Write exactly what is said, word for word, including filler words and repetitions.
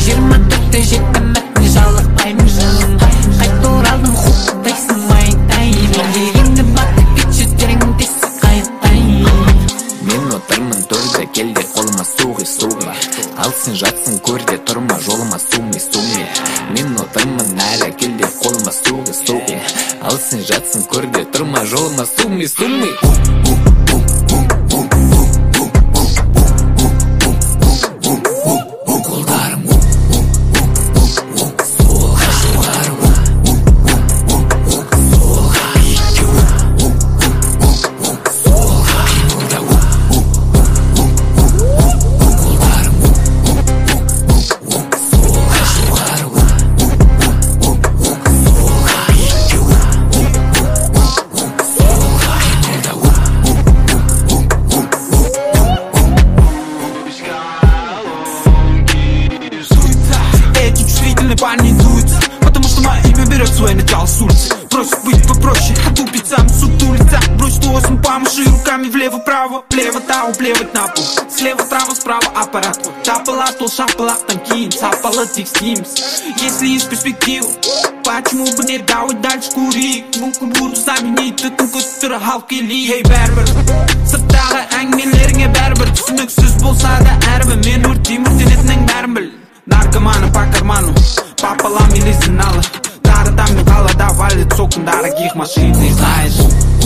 жиырма төртте жеттім мәтін жалықпаймын жын қайта оралдым құттайсың айтайын дегенді батып кетші терің тесі қайықтайын мен отырмын төрде келде қолыма суғы суғы алсын жатсын көрде тұрма жолыма суми суми мен отырмын әлі келде қолыма суғы суғы алсын жатсын көрде тұрма жолыма суми суми Парни дуются, потому что мои имя берет свое начало с улицы. Просит быть попроще, отупить сам сутулица. Бросит восемь помаши руками влево-право, влево-тау, плевать на пол. Слева-право, справа аппарат. Тапала, то шапала, танкин, цапала, текстимс. Если есть перспектива, почему бы не давать дальше курить? Мүмкін буду заменить түтін көттірі халық или хей бәрбір сырттағы әңгімелеріңе бәрбір түсініксіз болса да әрбір мен өртеймін өртенетінің бәрін біл наркоманы по карману пополам или зиналы дарыдан мен қалада валит сокын дорогих машин, ты знаешь.